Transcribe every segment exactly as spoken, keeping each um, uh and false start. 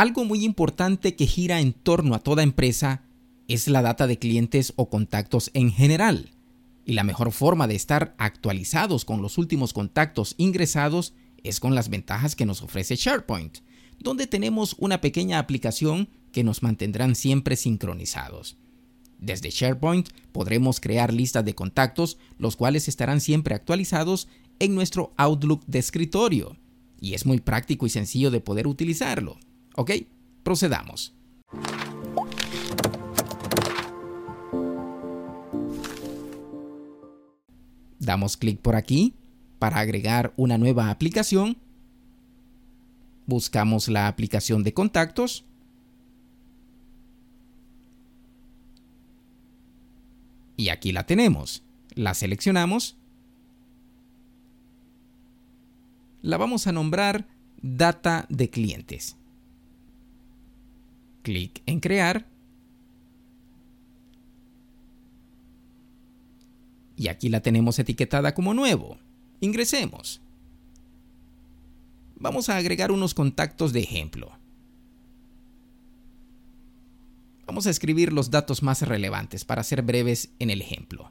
Algo muy importante que gira en torno a toda empresa es la data de clientes o contactos en general. Y la mejor forma de estar actualizados con los últimos contactos ingresados es con las ventajas que nos ofrece SharePoint, donde tenemos una pequeña aplicación que nos mantendrán siempre sincronizados. Desde SharePoint podremos crear listas de contactos, los cuales estarán siempre actualizados en nuestro Outlook de escritorio. Y es muy práctico y sencillo de poder utilizarlo. Ok, procedamos. Damos clic por aquí para agregar una nueva aplicación. Buscamos la aplicación de contactos. Y aquí la tenemos. La seleccionamos. La vamos a nombrar Data de Clientes. Clic en Crear. Y aquí la tenemos etiquetada como nuevo. Ingresemos. Vamos a agregar unos contactos de ejemplo. Vamos a escribir los datos más relevantes para ser breves en el ejemplo.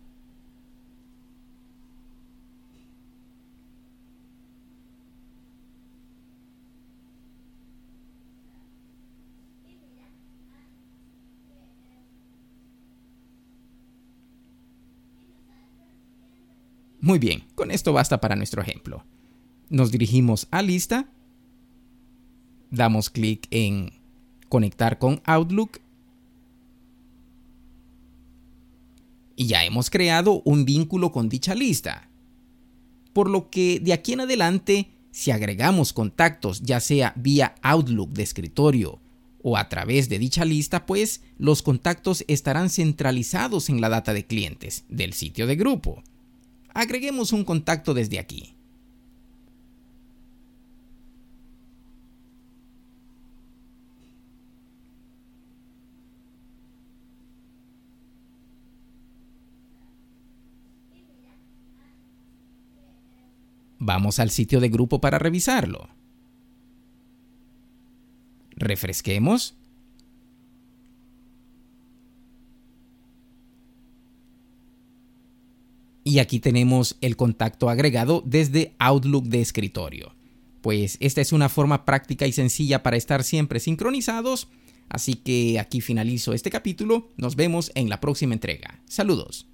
Muy bien, con esto basta para nuestro ejemplo. Nos dirigimos a Lista, damos clic en Conectar con Outlook y ya hemos creado un vínculo con dicha lista. Por lo que de aquí en adelante, si agregamos contactos ya sea vía Outlook de escritorio o a través de dicha lista, pues los contactos estarán centralizados en la data de clientes del sitio de grupo. Agreguemos un contacto desde aquí. Vamos al sitio de grupo para revisarlo. Refresquemos. Y aquí tenemos el contacto agregado desde Outlook de escritorio. Pues esta es una forma práctica y sencilla para estar siempre sincronizados. Así que aquí finalizo este capítulo. Nos vemos en la próxima entrega. Saludos.